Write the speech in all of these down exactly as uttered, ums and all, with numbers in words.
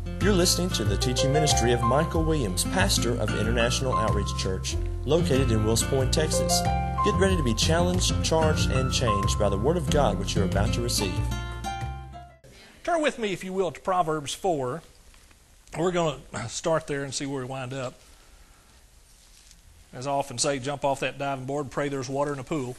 You're listening to the teaching ministry of Michael Williams, pastor of International Outreach Church, located in Wills Point, Texas. Get ready to be challenged, charged, and changed by the Word of God which you're about to receive. Turn with me, if you will, to Proverbs four. We're going to start there and see where we wind up. As I often say, jump off that diving board and pray there's water in the pool.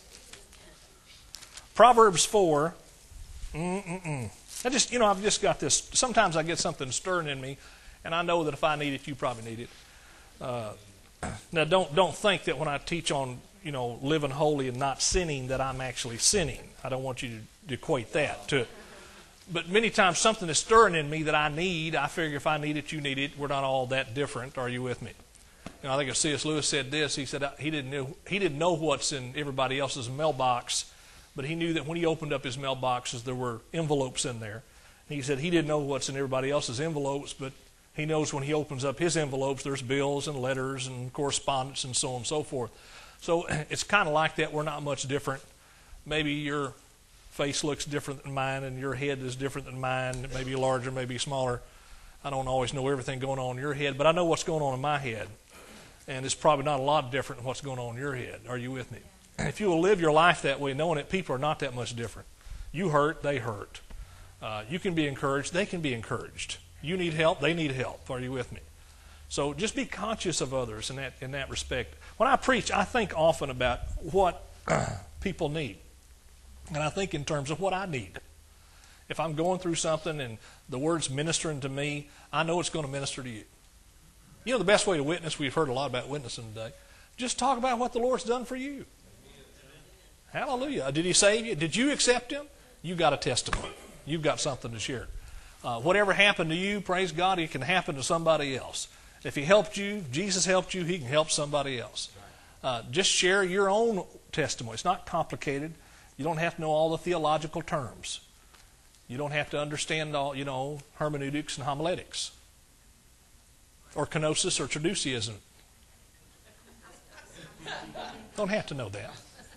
Proverbs four. Mm-mm-mm. I just, you know, I've just got this. Sometimes I get something stirring in me, and I know that if I need it, you probably need it. Uh, now, don't don't think that when I teach on, you know, living holy and not sinning, that I'm actually sinning. I don't want you to equate that to it. But many times something is stirring in me that I need. I figure if I need it, you need it. We're not all that different. Are you with me? You know, I think if C S Lewis said this, he said he didn't know he didn't know what's in everybody else's mailbox. But he knew that when he opened up his mailboxes, there were envelopes in there. And he said he didn't know what's in everybody else's envelopes, but he knows when he opens up his envelopes, there's bills and letters and correspondence and so on and so forth. So it's kind of like that. We're not much different. Maybe your face looks different than mine and your head is different than mine, maybe larger, maybe smaller. I don't always know everything going on in your head, but I know what's going on in my head. And it's probably not a lot different than what's going on in your head. Are you with me? If you will live your life that way, knowing that people are not that much different. You hurt, they hurt. Uh, you can be encouraged, they can be encouraged. You need help, they need help. Are you with me? So just be conscious of others in that in that respect. When I preach, I think often about what people need. And I think in terms of what I need. If I'm going through something and the word's ministering to me, I know it's going to minister to you. You know the best way to witness, we've heard a lot about witnessing today, just talk about what the Lord's done for you. Hallelujah. Did he save you? Did you accept him? You got a testimony. You've got something to share. Uh, whatever happened to you, praise God, it can happen to somebody else. If he helped you, Jesus helped you, he can help somebody else. Uh, just share your own testimony. It's not complicated. You don't have to know all the theological terms. You don't have to understand all, you know, hermeneutics and homiletics. Or kenosis or traduciism. Don't have to know that.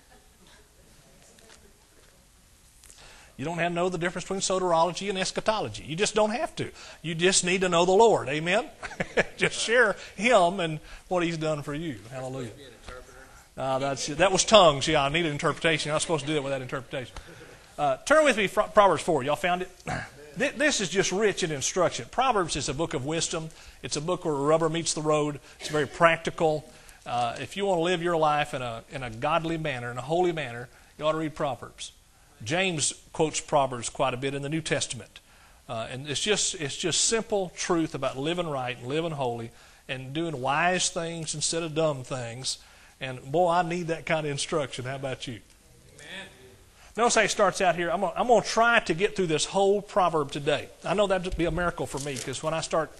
You don't have to know the difference between soteriology and eschatology. You just don't have to. You just need to know the Lord. Amen? Just share him and what he's done for you. Hallelujah. Uh, that's, that was tongues. Yeah, I needed interpretation. I was supposed to do it without interpretation. Uh, turn with me to Proverbs four. Y'all found it? This is just rich in instruction. Proverbs is a book of wisdom. It's a book where rubber meets the road. It's very practical. Uh, if you want to live your life in a, in a godly manner, in a holy manner, you ought to read Proverbs. James quotes Proverbs quite a bit in the New Testament. Uh, and it's just it's just simple truth about living right and living holy and doing wise things instead of dumb things. And boy, I need that kind of instruction. How about you? Amen. Notice how he starts out here. I'm going I'm to try to get through this whole proverb today. I know that would be a miracle for me because when I start,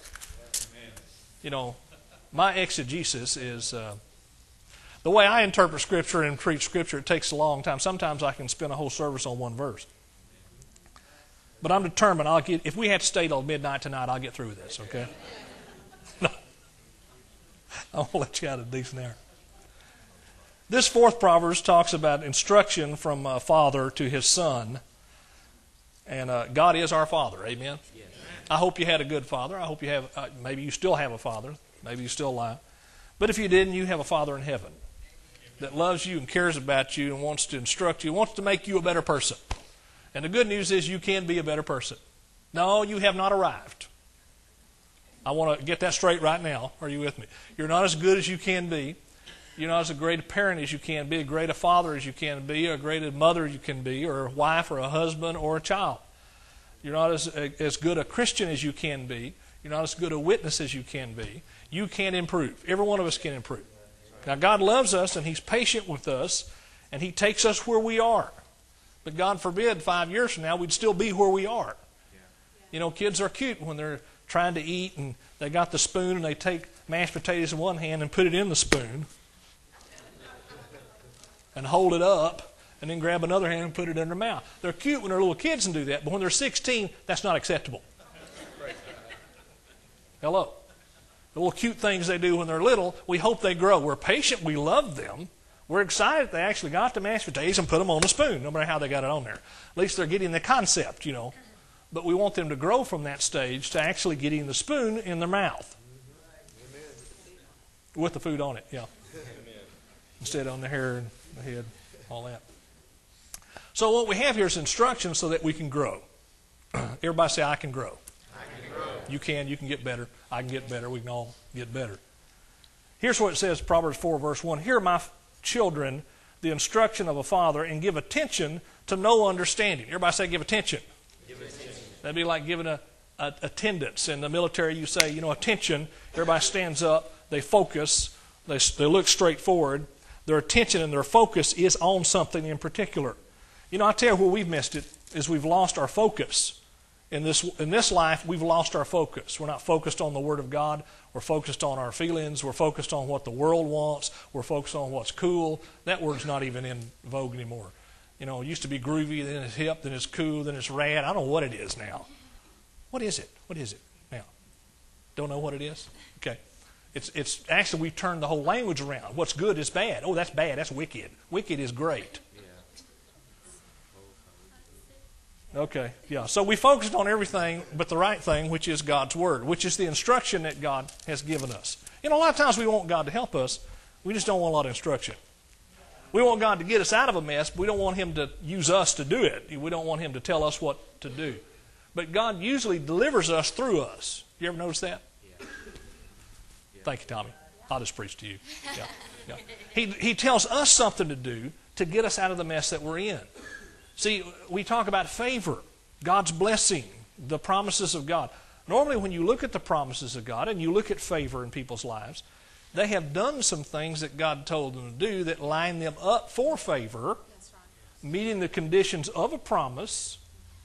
you know, my exegesis is... Uh, The way I interpret Scripture and preach Scripture, it takes a long time. Sometimes I can spend a whole service on one verse. But I'm determined. I'll get. If we have to stay till midnight tonight, I'll get through this, okay? No. I'll let you out of a decent hour. This fourth Proverbs talks about instruction from a father to his son. And uh, God is our Father, amen? Yes. I hope you had a good father. I hope you have, uh, maybe you still have a father. Maybe you're still alive. But if you didn't, you have a Father in heaven that loves you and cares about you and wants to instruct you, wants to make you a better person. And the good news is you can be a better person. No, you have not arrived. I want to get that straight right now. Are you with me? You're not as good as you can be. You're not as a great a parent as you can be, a great a father as you can be, or a great a mother you can be, or a wife or a husband or a child. You're not as, as good a Christian as you can be. You're not as good a witness as you can be. You can improve. Every one of us can improve. Now, God loves us, and he's patient with us, and he takes us where we are. But God forbid, five years from now, we'd still be where we are. You know, kids are cute when they're trying to eat, and they got the spoon, and they take mashed potatoes in one hand and put it in the spoon and hold it up, and then grab another hand and put it in their mouth. They're cute when they're little kids and do that, but when they're sixteen, that's not acceptable. Hello. The little cute things they do when they're little, we hope they grow. We're patient. We love them. We're excited they actually got the mashed potatoes and put them on a spoon, no matter how they got it on there. At least they're getting the concept, you know. But we want them to grow from that stage to actually getting the spoon in their mouth. Amen. With the food on it, yeah. Amen. Instead on the hair and the head, all that. So what we have here is instruction so that we can grow. Everybody say, I can grow. I can grow. You can, you can get better. I can get better. We can all get better. Here's what it says, Proverbs four, verse one. Hear, my children, the instruction of a father, and give attention to no understanding. Everybody say, give attention. Give attention. That'd be like giving a, a attendance. In the military, you say, you know, attention. Everybody stands up. They focus. They, they look straight forward. Their attention and their focus is on something in particular. You know, I tell you where we've missed it is we've lost our focus. In this, in this life, we've lost our focus. We're not focused on the Word of God. We're focused on our feelings. We're focused on what the world wants. We're focused on what's cool. That word's not even in vogue anymore. You know, it used to be groovy, then it's hip, then it's cool, then it's rad. I don't know what it is now. What is it? What is it now? Don't know what it is? Okay. It's it's actually, we've turned the whole language around. What's good is bad. Oh, that's bad. That's wicked. Wicked is great. Okay, yeah. So we focused on everything but the right thing, which is God's Word, which is the instruction that God has given us. You know, a lot of times we want God to help us. We just don't want a lot of instruction. We want God to get us out of a mess, but we don't want Him to use us to do it. We don't want Him to tell us what to do. But God usually delivers us through us. You ever notice that? Yeah. Thank you, Tommy. I'll just preach to you. Yeah, yeah. He, he tells us something to do to get us out of the mess that we're in. See, we talk about favor, God's blessing, the promises of God. Normally when you look at the promises of God and you look at favor in people's lives, they have done some things that God told them to do that line them up for favor, that's right, meeting the conditions of a promise.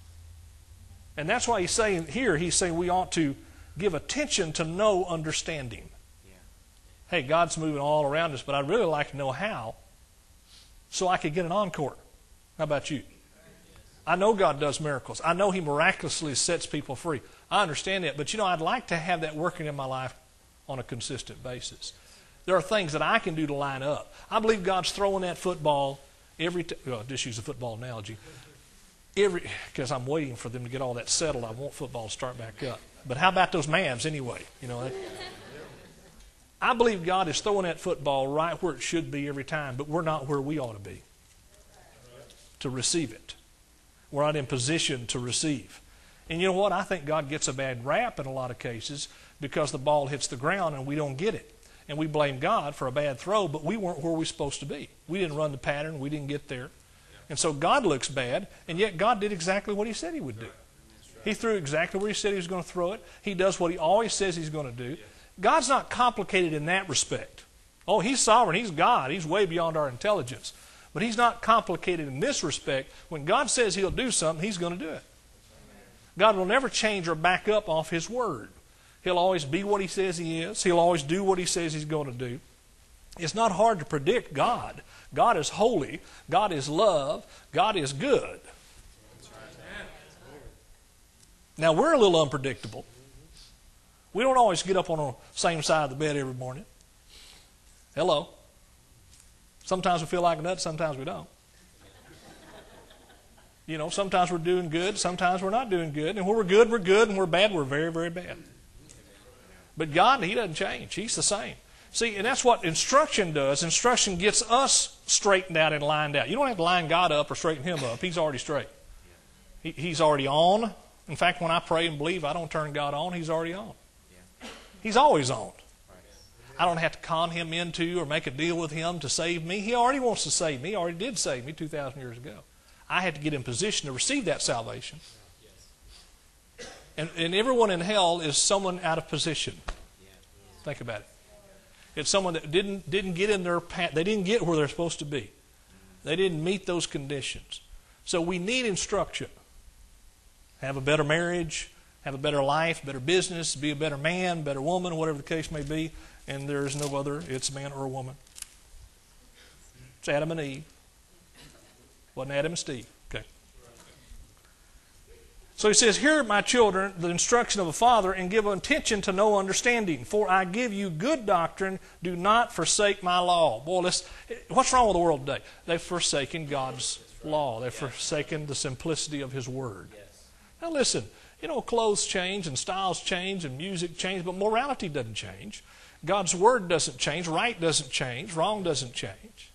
And that's why he's saying here, he's saying we ought to give attention to no understanding. Yeah. Hey, God's moving all around us, but I'd really like to know how so I could get an encore. How about you? I know God does miracles. I know He miraculously sets people free. I understand that. But, you know, I'd like to have that working in my life on a consistent basis. There are things that I can do to line up. I believe God's throwing that football every time. Well, just use a football analogy. Every because I'm waiting for them to get all that settled. I want football to start back up. But how about those Mavs anyway? You know, I believe God is throwing that football right where it should be every time, but we're not where we ought to be to receive it. We're not in position to receive. And you know what? I think God gets a bad rap in a lot of cases because the ball hits the ground and we don't get it. And we blame God for a bad throw, but we weren't where we were supposed to be. We didn't run the pattern. We didn't get there. And so God looks bad, and yet God did exactly what He said He would do. He threw exactly where He said He was going to throw it. He does what He always says He's going to do. God's not complicated in that respect. Oh, He's sovereign. He's God. He's way beyond our intelligence. But He's not complicated in this respect. When God says He'll do something, He's going to do it. God will never change or back up off His Word. He'll always be what He says He is. He'll always do what He says He's going to do. It's not hard to predict God. God is holy. God is love. God is good. Now, we're a little unpredictable. We don't always get up on the same side of the bed every morning. Hello. Sometimes we feel like a nut, sometimes we don't. You know, sometimes we're doing good, sometimes we're not doing good. And when we're good, we're good, and we're bad, we're very, very bad. But God, He doesn't change. He's the same. See, and that's what instruction does. Instruction gets us straightened out and lined out. You don't have to line God up or straighten Him up. He's already straight. He, he's already on. In fact, when I pray and believe, I don't turn God on. He's already on. He's always on. I don't have to con Him into or make a deal with Him to save me. He already wants to save me. He already did save me two thousand years ago. I had to get in position to receive that salvation. And, and everyone in hell is someone out of position. Think about it. It's someone that didn't didn't get in their path. They didn't get where they're supposed to be. They didn't meet those conditions. So we need instruction. Have a better marriage, have a better life, better business, be a better man, better woman, whatever the case may be. And there is no other. It's a man or a woman. It's Adam and Eve. Wasn't Adam and Steve. Okay. So he says, hear, my children, the instruction of a father, and give attention to no understanding. For I give you good doctrine. Do not forsake my law. Boy, let's, what's wrong with the world today? They've forsaken God's law. They've forsaken the simplicity of His Word. Now listen, you know, clothes change and styles change and music change, but morality doesn't change. God's word doesn't change. Right doesn't change. Wrong doesn't change.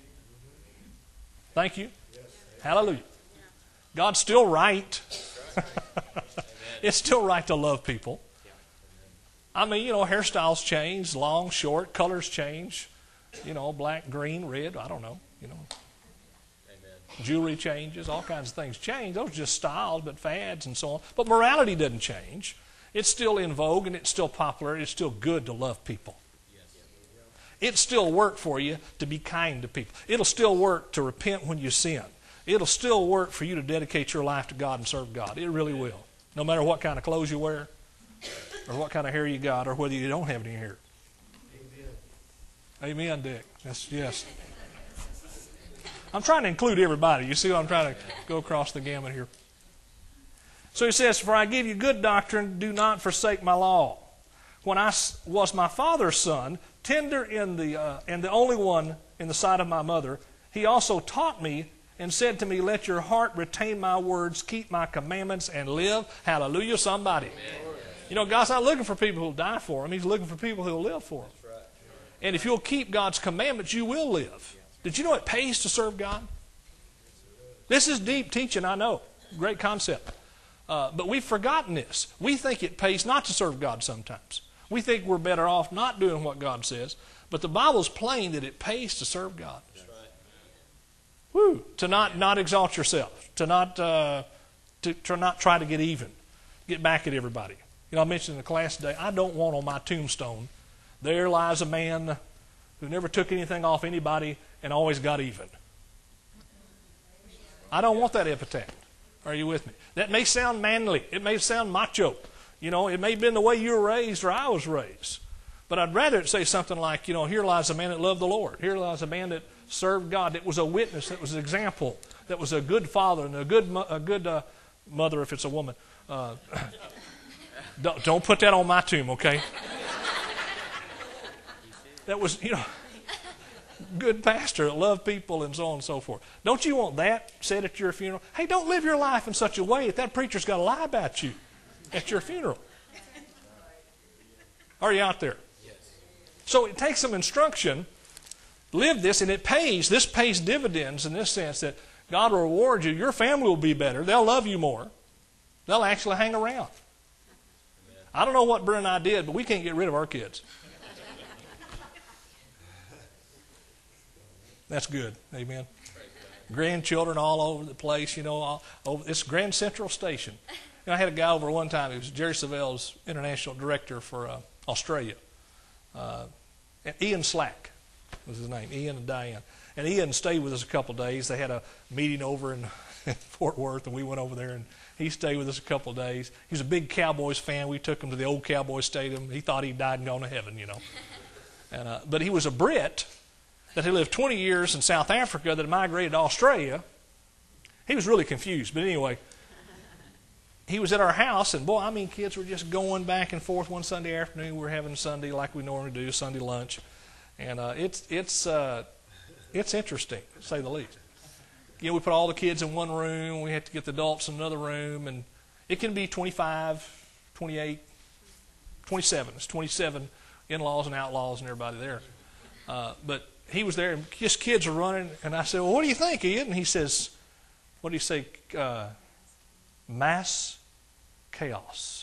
Thank you. Hallelujah. God's still right. It's still right to love people. I mean, you know, hairstyles change, long, short, colors change. You know, black, green, red, I don't know, you know. Amen. Jewelry changes, all kinds of things change. Those are just styles, but fads and so on. But morality doesn't change. It's still in vogue and it's still popular. It's still good to love people. It still work for you to be kind to people. It'll still work to repent when you sin. It'll still work for you to dedicate your life to God and serve God. It really will. No matter what kind of clothes you wear, or what kind of hair you got, or whether you don't have any hair. Amen, Amen Dick. That's, yes. I'm trying to include everybody. You see what I'm trying to go across the gamut here. So he says, for I give you good doctrine, do not forsake my law. When I was my father's son, tender in the uh, and the only one in the sight of my mother, he also taught me and said to me, let your heart retain my words, keep my commandments, and live. Hallelujah, somebody. Amen. You know, God's not looking for people who will die for Him. He's looking for people who will live for Him. Right. And if you'll keep God's commandments, you will live. Did you know it pays to serve God? This is deep teaching, I know. Great concept. Uh, but we've forgotten this. We think it pays not to serve God sometimes. We think we're better off not doing what God says. But the Bible's plain that it pays to serve God. That's right. Woo! To not, not exalt yourself. To not, uh, to, to not try to get even. Get back at everybody. You know, I mentioned in the class today, I don't want on my tombstone, there lies a man who never took anything off anybody and always got even. I don't want that epitaph. Are you with me? That may sound manly. It may sound macho. You know, it may have been the way you were raised or I was raised. But I'd rather it say something like, you know, here lies a man that loved the Lord. Here lies a man that served God. That was a witness. That was an example. That was a good father and a good, a good uh, mother if it's a woman. Uh, don't, don't put that on my tomb, okay? That was, you know, good pastor that loved people and so on and so forth. Don't you want that said at your funeral? Hey, don't live your life in such a way that that preacher's got to lie about you at your funeral. Are you out there? Yes. So it takes some instruction. Live this, and it pays. This pays dividends in this sense that God will reward you. Your family will be better. They'll love you more. They'll actually hang around. Amen. I don't know what Brent and I did, but we can't get rid of our kids. That's good. Amen. Grandchildren all over the place, you know. All over. It's Grand Central Station. You know, I had a guy over one time. He was Jerry Savelle's international director for uh, Australia. Uh, Ian Slack was his name. Ian and Diane. And Ian stayed with us a couple of days. They had a meeting over in, in Fort Worth, and we went over there, and he stayed with us a couple of days. He was a big Cowboys fan. We took him to the old Cowboys Stadium. He thought he died and gone to heaven, you know. And uh, but he was a Brit that had lived twenty years in South Africa that migrated to Australia. He was really confused. But anyway, he was at our house, and boy, I mean, kids were just going back and forth. One Sunday afternoon, we were having Sunday like we normally do, Sunday lunch. And uh, it's it's uh, it's interesting, to say the least. You know, we put all the kids in one room. We had to get the adults in another room. And it can be twenty-five, twenty-eight, twenty-seven. It's twenty-seven in-laws and outlaws and everybody there. Uh, but he was there, and just kids are running. And I said, well, what do you think, Ian? And he says, what do you say? Uh, mass chaos.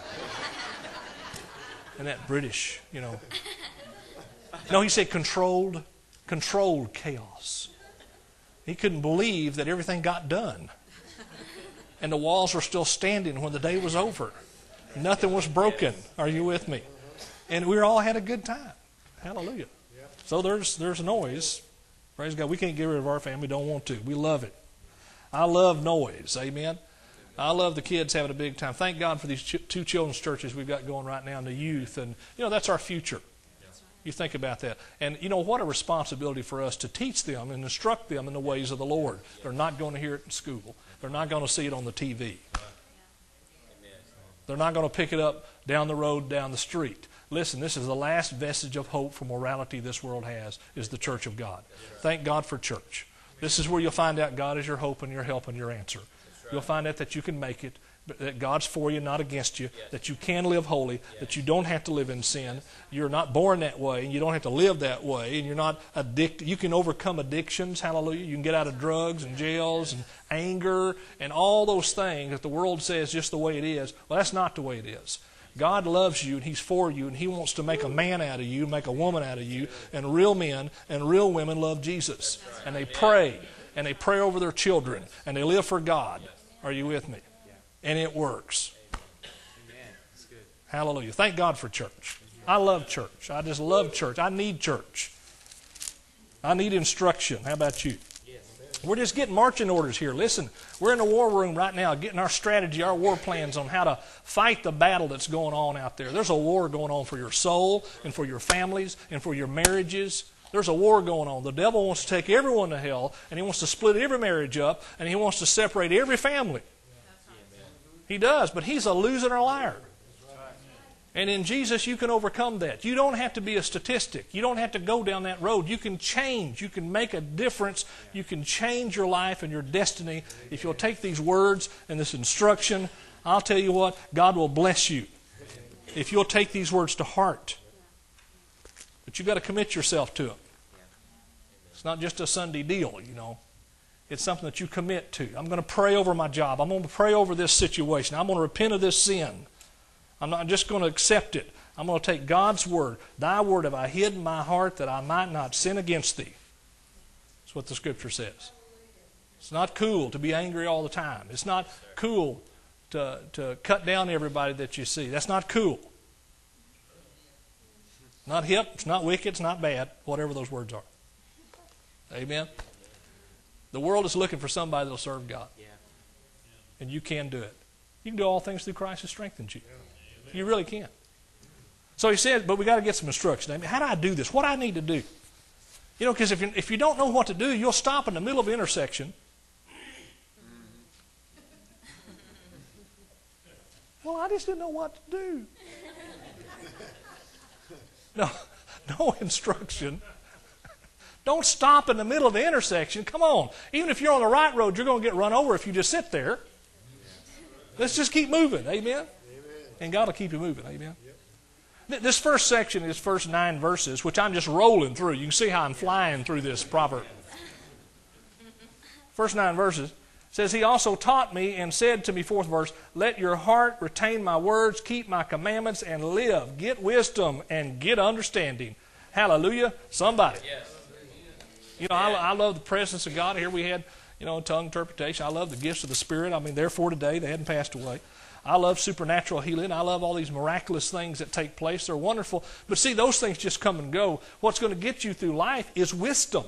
And that British, you know. No, he said controlled, controlled chaos. He couldn't believe that everything got done. And the walls were still standing when the day was over. Nothing was broken. Are you with me? And we all had a good time. Hallelujah. So there's there's noise. Praise God. We can't get rid of our family. Don't want to. We love it. I love noise. Amen. I love the kids having a big time. Thank God for these ch- two children's churches we've got going right now in the youth. And, you know, that's our future. You think about that. And, you know, what a responsibility for us to teach them and instruct them in the ways of the Lord. They're not going to hear it in school. They're not going to see it on the T V. They're not going to pick it up down the road, down the street. Listen, this is the last vestige of hope for morality this world has, is the church of God. Thank God for church. This is where you'll find out God is your hope and your help and your answer. You'll find out that you can make it, but that God's for you, not against you, that you can live holy, that you don't have to live in sin. You're not born that way, and you don't have to live that way, and you're not addicted. You can overcome addictions, hallelujah. You can get out of drugs and jails and anger and all those things that the world says just the way it is. Well, that's not the way it is. God loves you, and He's for you, and He wants to make a man out of you, make a woman out of you, and real men and real women love Jesus. And they pray, and they pray over their children, and they live for God. Are you with me? And it works. Hallelujah. Thank God for church. I love church. I just love church. I need church. I need instruction. How about you? We're just getting marching orders here. Listen, we're in the war room right now getting our strategy, our war plans on how to fight the battle that's going on out there. There's a war going on for your soul and for your families and for your marriages. There's a war going on. The devil wants to take everyone to hell, and he wants to split every marriage up, and he wants to separate every family. He does, but he's a loser and a liar. And in Jesus, you can overcome that. You don't have to be a statistic. You don't have to go down that road. You can change. You can make a difference. You can change your life and your destiny. If you'll take these words and this instruction, I'll tell you what, God will bless you. If you'll take these words to heart. But you've got to commit yourself to them. It's not just a Sunday deal, you know. It's something that you commit to. I'm going to pray over my job. I'm going to pray over this situation. I'm going to repent of this sin. I'm not just going to accept it. I'm going to take God's word. Thy word have I hid in my heart that I might not sin against thee. That's what the Scripture says. It's not cool to be angry all the time. It's not cool to, to cut down everybody that you see. That's not cool. Not hip. It's not wicked. It's not bad. Whatever those words are. Amen. The world is looking for somebody that will serve God. And you can do it. You can do all things through Christ who strengthens you. You really can. So he says, but we got to get some instruction. I mean, how do I do this? What do I need to do? You know, because if you, if you don't know what to do, you'll stop in the middle of an intersection. Well, I just didn't know what to do. No, no instruction. Don't stop in the middle of the intersection. Come on. Even if you're on the right road, you're going to get run over if you just sit there. Let's just keep moving. Amen? Amen. And God will keep you moving. Amen? Yep. This first section is first nine verses, which I'm just rolling through. You can see how I'm flying through this proverb. First nine verses says, He also taught me and said to me, fourth verse, let your heart retain my words, keep my commandments, and live. Get wisdom and get understanding. Hallelujah. Somebody. Yes. You know, I, I love the presence of God. Here we had, you know, tongue interpretation. I love the gifts of the Spirit. I mean, they're for today. They hadn't passed away. I love supernatural healing. I love all these miraculous things that take place. They're wonderful. But see, those things just come and go. What's going to get you through life is wisdom.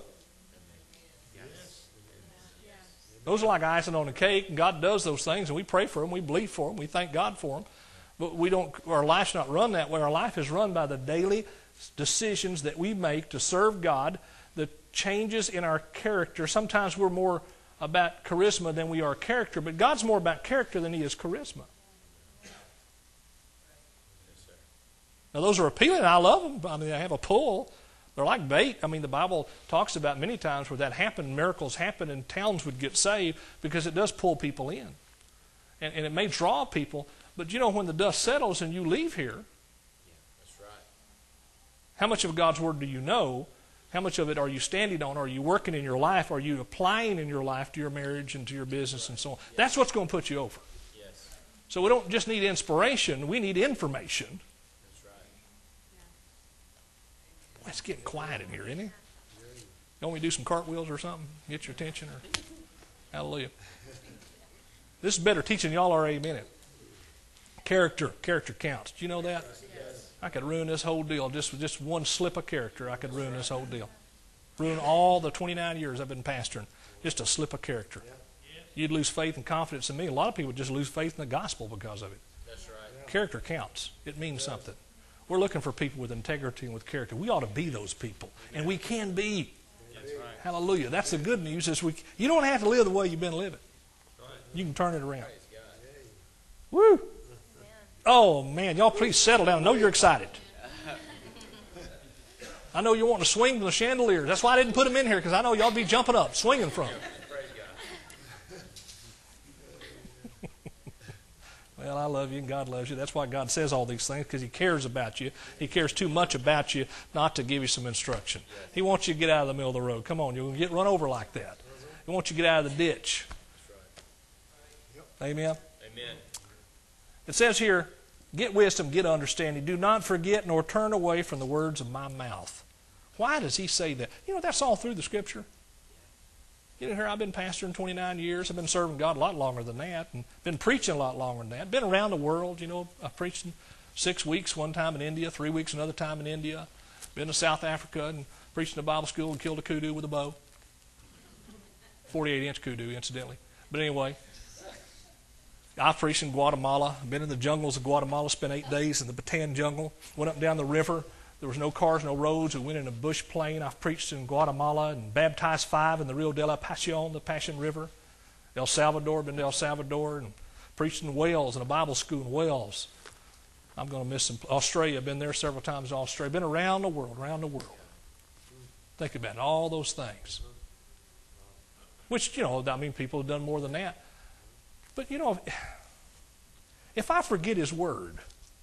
Those are like icing on a cake, and God does those things, and we pray for them, we believe for them, we thank God for them. But we don't. Our life's not run that way. Our life is run by the daily decisions that we make to serve God, the changes in our character. Sometimes we're more about charisma than we are character, but God's more about character than He is charisma. Now, those are appealing. I love them. I mean, they have a pull. They're like bait. I mean, the Bible talks about many times where that happened, miracles happen, and towns would get saved because it does pull people in. And, and it may draw people, but you know, when the dust settles and you leave here, yeah, that's right. How much of God's Word do you know? How much of it are you standing on? Are you working in your life? Are you applying in your life to your marriage and to your business and so on? Yes. That's what's going to put you over. Yes. So we don't just need inspiration. We need information. It's getting quiet in here, isn't it? You want me to do some cartwheels or something? Get your attention? Or hallelujah. This is better teaching y'all are amen it. Character. Character counts. Do you know that? Yes. I could ruin this whole deal. Just with just one slip of character, I could ruin this whole deal. Ruin all the twenty-nine years I've been pastoring. Just a slip of character. You'd lose faith and confidence in me. A lot of people would just lose faith in the gospel because of it. That's right. Character counts. It means something. We're looking for people with integrity and with character. We ought to be those people. And we can be. That's right. Hallelujah. That's the good news. Is we, you don't have to live the way you've been living. You can turn it around. Woo! Oh, man. Y'all please settle down. I know you're excited. I know you want to swing from the chandeliers. That's why I didn't put them in here, because I know y'all be jumping up, swinging from them. Well, I love you and God loves you. That's why God says all these things, because He cares about you. He cares too much about you not to give you some instruction. He wants you to get out of the middle of the road. Come on, you'll get run over like that. He wants you to get out of the ditch. Amen? Amen. It says here, get wisdom, get understanding. Do not forget nor turn away from the words of my mouth. Why does He say that? You know, that's all through the Scripture. You know, here I've been pastoring twenty-nine years. I've been serving God a lot longer than that, and been preaching a lot longer than that. Been around the world. You know, I preached six weeks one time in India, three weeks another time in India. Been to South Africa and preached in a Bible school and killed a kudu with a bow. forty-eight inch kudu, incidentally. But anyway, I preached in Guatemala. Been in the jungles of Guatemala. Spent eight days in the Bataan jungle. Went up and down the river. There was no cars, no roads. We went in a bush plain. I've preached in Guatemala and baptized five in the Rio de la Pasión, the Passion River. El Salvador, been to El Salvador, and preached in Wales, in a Bible school in Wales. I'm going to miss some. Australia, been there several times in Australia. Been around the world, around the world. Think about it, all those things. Which, you know, I mean, people have done more than that. But, you know, if I forget His Word,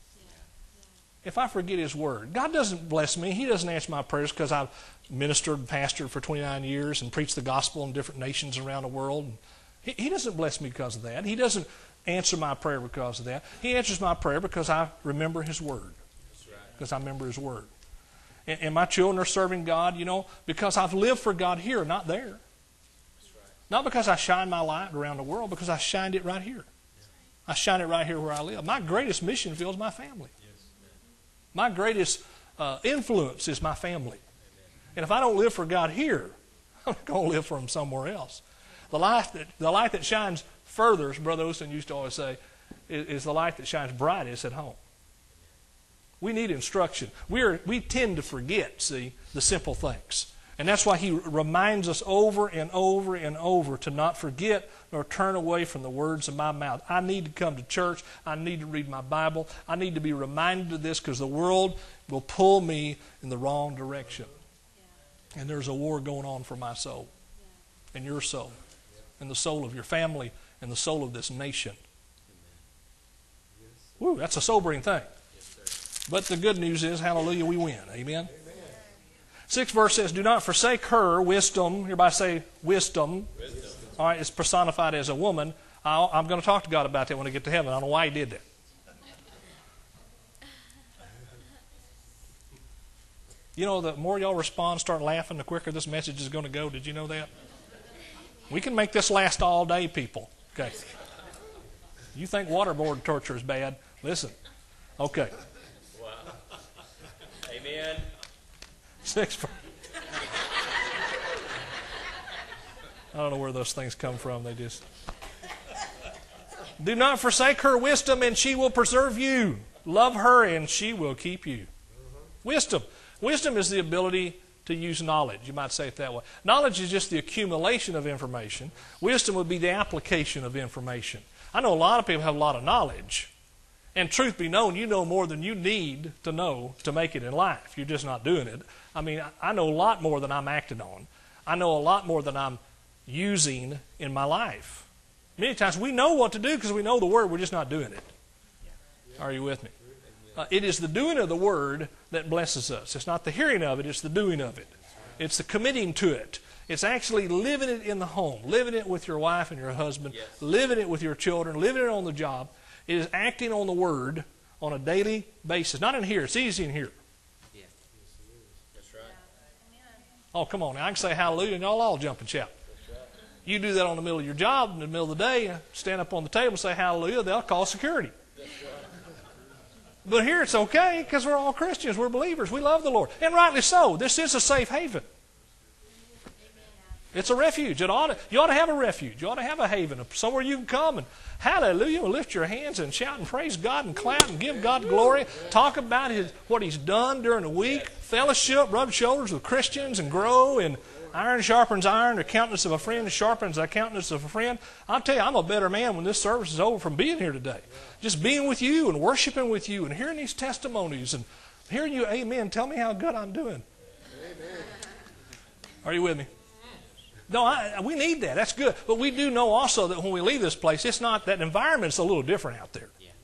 If I forget His Word, God doesn't bless me. He doesn't answer my prayers because I've ministered and pastored for twenty-nine years and preached the gospel in different nations around the world. He, he doesn't bless me because of that. He doesn't answer my prayer because of that. He answers my prayer because I remember His Word. Because I remember His Word. And, and my children are serving God, you know, because I've lived for God here, not there. Not because I shine my light around the world, because I shined it right here. I shine it right here where I live. My greatest mission field is my family. My greatest uh, influence is my family. And if I don't live for God here, I'm going to live for Him somewhere else. The light that, the light that shines furthest, Brother Olson used to always say, is, is the light that shines brightest at home. We need instruction. We are, we tend to forget, see, the simple things. And that's why He reminds us over and over and over to not forget nor turn away from the words of my mouth. I need to come to church. I need to read my Bible. I need to be reminded of this because the world will pull me in the wrong direction. And there's a war going on for my soul and your soul and the soul of your family and the soul of this nation. Woo, that's a sobering thing. But the good news is, hallelujah, we win. Amen? Sixth verse says, do not forsake her, wisdom. Everybody say wisdom. Wisdom. All right, it's personified as a woman. I'll, I'm going to talk to God about that when I get to heaven. I don't know why He did that. You know, the more y'all respond, start laughing, the quicker this message is going to go. Did you know that? We can make this last all day, people. Okay. You think waterboard torture is bad? Listen. Okay. Wow. Amen. Six. I don't know where those things come from. They just. Do not forsake her wisdom, and she will preserve you. Love her, and she will keep you. Wisdom. Wisdom is the ability to use knowledge. You might say it that way. Knowledge is just the accumulation of information. Wisdom would be the application of information. I know a lot of people have a lot of knowledge. And truth be known, you know more than you need to know to make it in life. You're just not doing it. I mean, I know a lot more than I'm acting on. I know a lot more than I'm using in my life. Many times we know what to do because we know the Word. We're just not doing it. Are you with me? Uh, it is the doing of the Word that blesses us. It's not the hearing of it. It's the doing of it. It's the committing to it. It's actually living it in the home, living it with your wife and your husband, yes. living it with your children, living it on the job. It is acting on the Word on a daily basis. Not in here. It's easy in here. Yeah. That's right. Oh, come on now. I can say hallelujah and y'all all jump and shout. That's right. You do that on the middle of your job, in the middle of the day, stand up on the table and say hallelujah, they'll call security. That's right. But here it's okay because we're all Christians. We're believers. We love the Lord. And rightly so. This is a safe haven. It's a refuge. It ought to, you ought to have a refuge. You ought to have a haven, somewhere you can come and hallelujah, and lift your hands and shout and praise God and clap and give God glory. Talk about his, what He's done during the week. Fellowship, rub shoulders with Christians and grow. And iron sharpens iron. The countenance of a friend sharpens the countenance of a friend. I'll tell you, I'm a better man when this service is over from being here today. Just being with you and worshiping with you and hearing these testimonies and hearing you, amen, tell me how good I'm doing. Amen. Are you with me? No, I, we need that. That's good. But we do know also that when we leave this place, it's not, that environment's a little different out there. Yeah.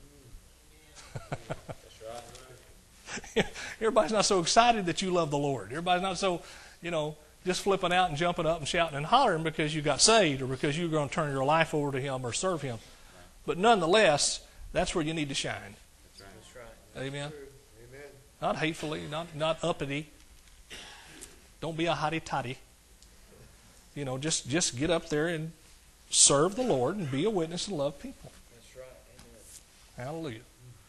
Everybody's not so excited that you love the Lord. Everybody's not so, you know, just flipping out and jumping up and shouting and hollering because you got saved or because you're going to turn your life over to Him or serve Him. But nonetheless, that's where you need to shine. That's right. Amen. Amen. Not hatefully, not not uppity. Don't be a hotty-toddy. You know, just, just get up there and serve the Lord and be a witness and love people. That's right. Amen. Hallelujah.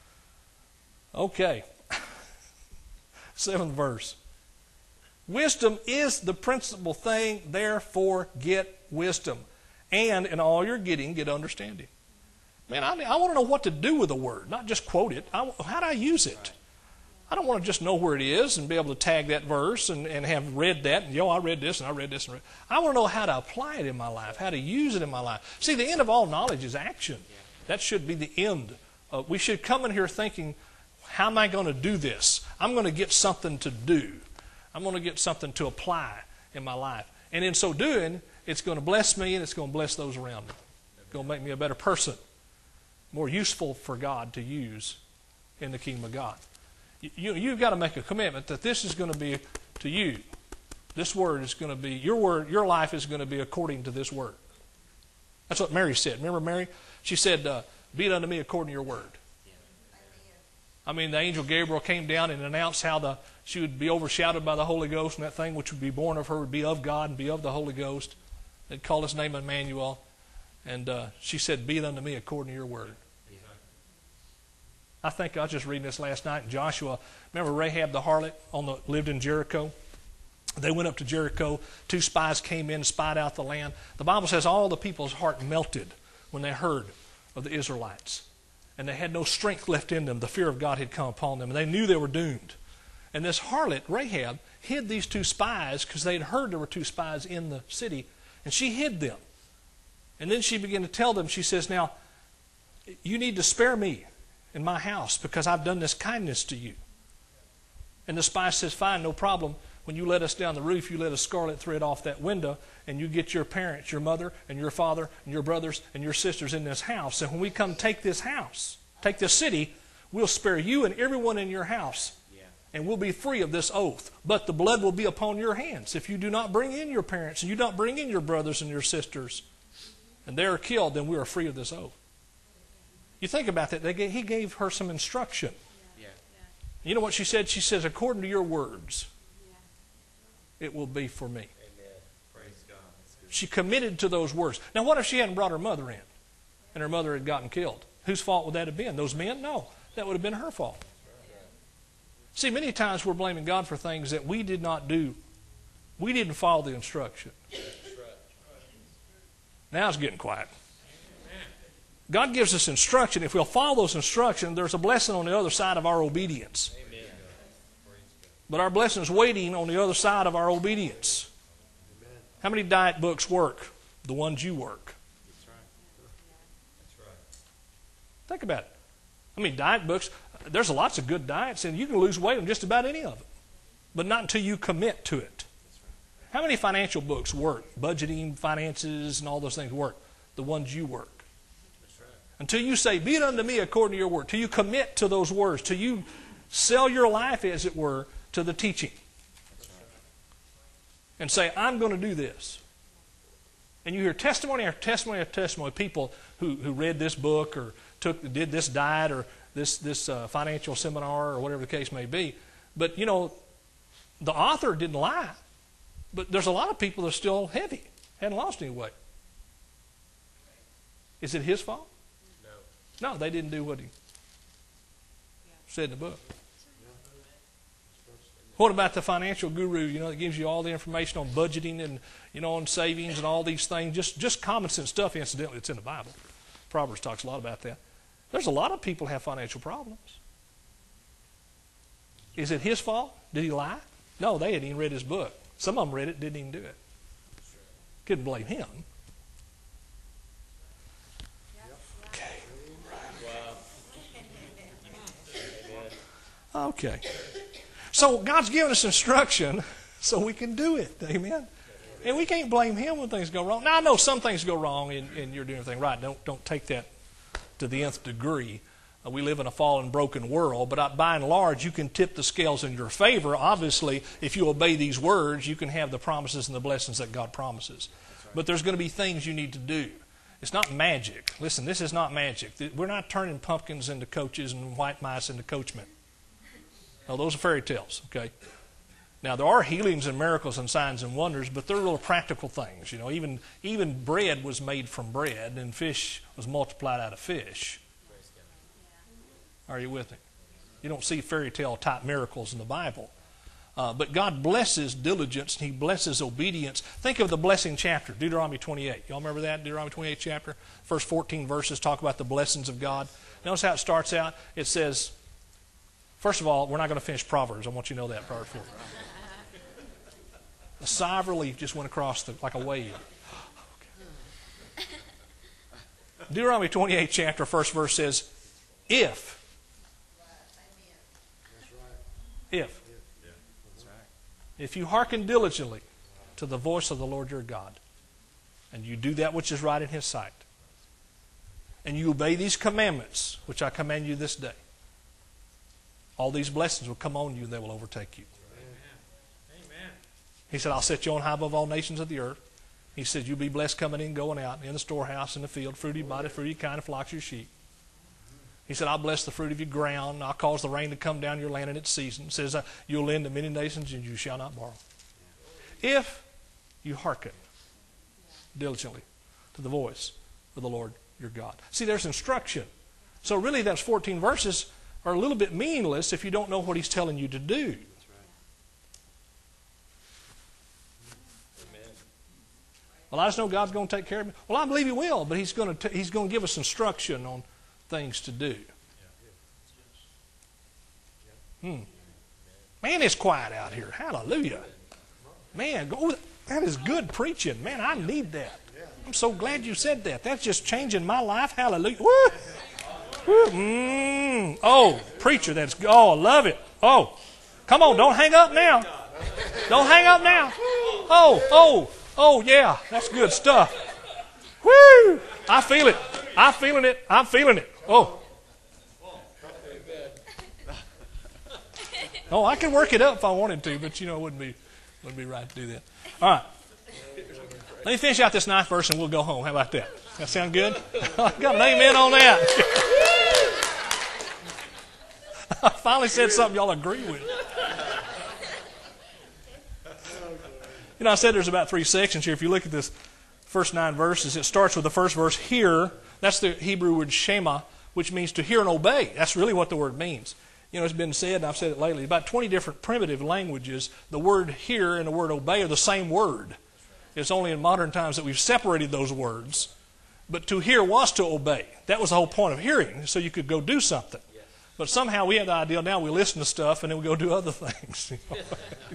Okay. Seventh verse. Wisdom is the principal thing, therefore get wisdom. And in all you're getting, get understanding. Man, I, I want to know what to do with a word, not just quote it. I, how do I use it? I don't want to just know where it is and be able to tag that verse and, and have read that and, yo, I read this and I read this. and read. I want to know how to apply it in my life, how to use it in my life. See, the end of all knowledge is action. That should be the end. Uh, we should come in here thinking, how am I going to do this? I'm going to get something to do. I'm going to get something to apply in my life. And in so doing, it's going to bless me and it's going to bless those around me. It's going to make me a better person, more useful for God to use in the kingdom of God. You, you've got to make a commitment that this is going to be to you. This word is going to be, your word, your life is going to be according to this word. That's what Mary said. Remember Mary? She said, uh, be it unto me according to your word. I mean, the angel Gabriel came down and announced how the she would be overshadowed by the Holy Ghost, and that thing which would be born of her would be of God and be of the Holy Ghost. They'd call his name Emmanuel. And uh, she said, be it unto me according to your word. I think I was just reading this last night in Joshua. Remember Rahab the harlot on the, lived in Jericho? They went up to Jericho. Two spies came in and spied out the land. The Bible says all the people's heart melted when they heard of the Israelites. And they had no strength left in them. The fear of God had come upon them. And they knew they were doomed. And this harlot, Rahab, hid these two spies because they had heard there were two spies in the city. And she hid them. And then she began to tell them, she says, now, you need to spare me in my house because I've done this kindness to you. And the spy says, fine, no problem. When you let us down the roof, you let a scarlet thread off that window and you get your parents, your mother and your father and your brothers and your sisters in this house. And when we come take this house, take this city, we'll spare you and everyone in your house. Yeah. And we'll be free of this oath. But the blood will be upon your hands if you do not bring in your parents and you don't bring in your brothers and your sisters. And they are killed, then we are free of this oath. You think about that. They gave, he gave her some instruction. Yeah. You know what she said? She says, according to your words, it will be for me. Amen. Praise God. She committed to those words. Now, what if she hadn't brought her mother in and her mother had gotten killed? Whose fault would that have been? Those men? No. That would have been her fault. See, many times we're blaming God for things that we did not do. We didn't follow the instruction. Now it's getting quiet. God gives us instruction. If we'll follow those instructions, there's a blessing on the other side of our obedience. Amen. But our blessing is waiting on the other side of our obedience. Amen. How many diet books work? The ones you work. That's right. That's right. Think about it. I mean, diet books, there's lots of good diets, and you can lose weight on just about any of them. But not until you commit to it. How many financial books work? Budgeting, finances, and all those things work. The ones you work. Until you say, be it unto me according to your word. Till you commit to those words. Till you sell your life, as it were, to the teaching. And say, I'm going to do this. And you hear testimony after testimony after testimony of people who, who read this book or took did this diet or this, this uh, financial seminar or whatever the case may be. But, you know, the author didn't lie. But there's a lot of people that are still heavy. Hadn't lost any weight. Is it his fault? No, they didn't do what he said in the book. What about the financial guru, you know, that gives you all the information on budgeting and, you know, on savings and all these things? Just, just common sense stuff, incidentally, it's in the Bible. Proverbs talks a lot about that. There's a lot of people who have financial problems. Is it his fault? Did he lie? No, they hadn't even read his book. Some of them read it, didn't even do it. Couldn't blame him. Okay. So God's given us instruction so we can do it. Amen. And we can't blame him when things go wrong. Now, I know some things go wrong and, and you're doing everything right. Don't, don't take that to the nth degree. Uh, we live in a fallen, broken world, but uh, by and large, you can tip the scales in your favor. Obviously, if you obey these words, you can have the promises and the blessings that God promises. Right. But there's going to be things you need to do. It's not magic. Listen, this is not magic. We're not turning pumpkins into coaches and white mice into coachmen. No, those are fairy tales, okay? Now, there are healings and miracles and signs and wonders, but they're little practical things. You know, even, even bread was made from bread, and fish was multiplied out of fish. Are you with me? You don't see fairy tale type miracles in the Bible. Uh, but God blesses diligence, and He blesses obedience. Think of the blessing chapter, Deuteronomy twenty-eight. Y'all remember that, Deuteronomy twenty-eight chapter? First fourteen verses talk about the blessings of God. Notice how it starts out. It says, first of all, we're not going to finish Proverbs. I want you to know that, Proverbs four. A sigh of relief just went across the, like a wave. Okay. Deuteronomy twenty-eight chapter, first verse says, if. If. If you hearken diligently to the voice of the Lord your God, and you do that which is right in His sight, and you obey these commandments, which I command you this day, all these blessings will come on you and they will overtake you. Amen. He said, I'll set you on high above all nations of the earth. He said, you'll be blessed coming in, going out, in the storehouse, in the field, fruit of your body, fruit of your kind, of flocks of your sheep. He said, I'll bless the fruit of your ground. I'll cause the rain to come down your land in its season. He says, you'll lend to many nations and you shall not borrow. If you hearken diligently to the voice of the Lord your God. See, there's instruction. So really those fourteen verses are a little bit meaningless if you don't know what He's telling you to do. Well, I just know God's going to take care of me. Well, I believe He will, but He's going to, He's going to give us instruction on things to do. Hmm. Man, it's quiet out here. Hallelujah. Man, go, that is good preaching. Man, I need that. I'm so glad you said that. That's just changing my life. Hallelujah. Woo. Woo. Mm. Oh, preacher, that's good. Oh, I love it. Oh, come on, don't hang up now. Don't hang up now. Oh, oh, oh, yeah, that's good stuff. Woo. I feel it. I'm feeling it. I'm feeling it. Oh. Oh, I can work it up if I wanted to, but you know, it wouldn't be, wouldn't be right to do that. All right. Let me finish out this ninth verse and we'll go home. How about that? That sound good? I got an amen on that. I finally said something y'all agree with. You know, I said there's about three sections here. If you look at this first nine verses, it starts with the first verse, hear. That's the Hebrew word shema, which means to hear and obey. That's really what the word means. You know, it's been said, and I've said it lately, about twenty different primitive languages, the word hear and the word obey are the same word. It's only in modern times that we've separated those words. But to hear was to obey. That was the whole point of hearing, so you could go do something. But somehow we have the idea now we listen to stuff and then we go do other things. You know?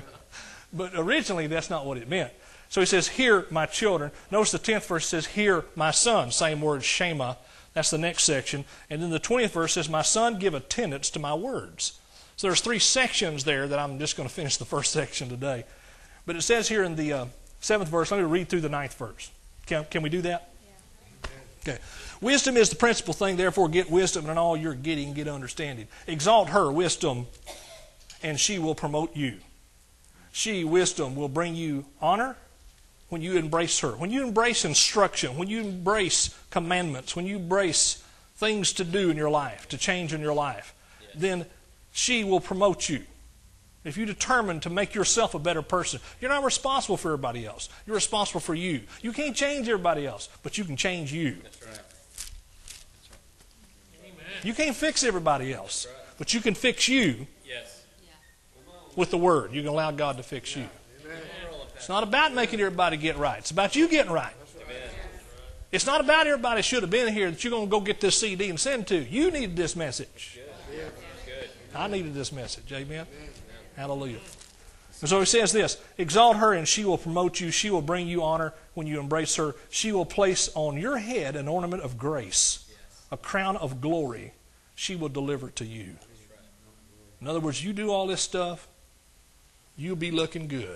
But originally that's not what it meant. So he says, hear my children. Notice the tenth verse says, hear my son. Same word, shema. That's the next section. And then the twentieth verse says, my son, give attendance to my words. So there's three sections there that I'm just going to finish the first section today. But it says here in the uh, seventh verse, let me read through the ninth verse. Can, can we do that? Yeah. Okay. Wisdom is the principal thing, therefore get wisdom, and in all you're getting, get understanding. Exalt her, wisdom, and she will promote you. She, wisdom, will bring you honor when you embrace her. When you embrace instruction, when you embrace commandments, when you embrace things to do in your life, to change in your life, yes. Then she will promote you. If you determine to make yourself a better person, you're not responsible for everybody else. You're responsible for you. You can't change everybody else, but you can change you. That's right. That's right. You can't fix everybody else, right. But you can fix you. Yes. With the Word. You can allow God to fix you. Amen. It's not about making everybody get right. It's about you getting right. Amen. It's not about everybody should have been here that you're going to go get this C D and send to. You needed this message. Good. Good. I needed this message. Amen. Amen. Hallelujah. And so he says this, exalt her and she will promote you. She will bring you honor when you embrace her. She will place on your head an ornament of grace, a crown of glory. She will deliver to you. In other words, you do all this stuff, you'll be looking good.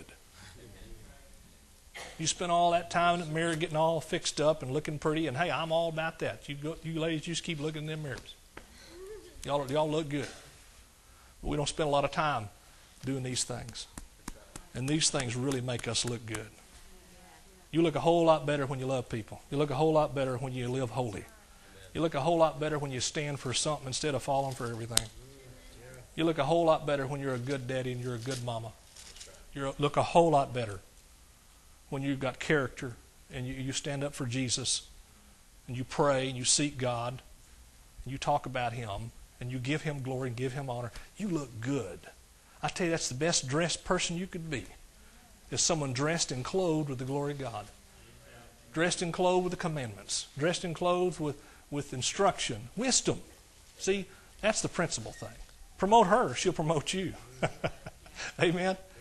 You spend all that time in the mirror getting all fixed up and looking pretty, and hey, I'm all about that. You, go, you ladies just keep looking in them mirrors. Y'all, y'all look good. But we don't spend a lot of time doing these things. And these things really make us look good. You look a whole lot better when you love people. You look a whole lot better when you live holy. You look a whole lot better when you stand for something instead of falling for everything. You look a whole lot better when you're a good daddy and you're a good mama. You look a whole lot better when you've got character and you, you stand up for Jesus and you pray and you seek God and you talk about Him and you give Him glory and give Him honor. You look good. I tell you, that's the best dressed person you could be, is someone dressed and clothed with the glory of God. Dressed and clothed with the commandments. Dressed and clothed with, with instruction, wisdom. See, that's the principal thing. Promote her, she'll promote you. Amen.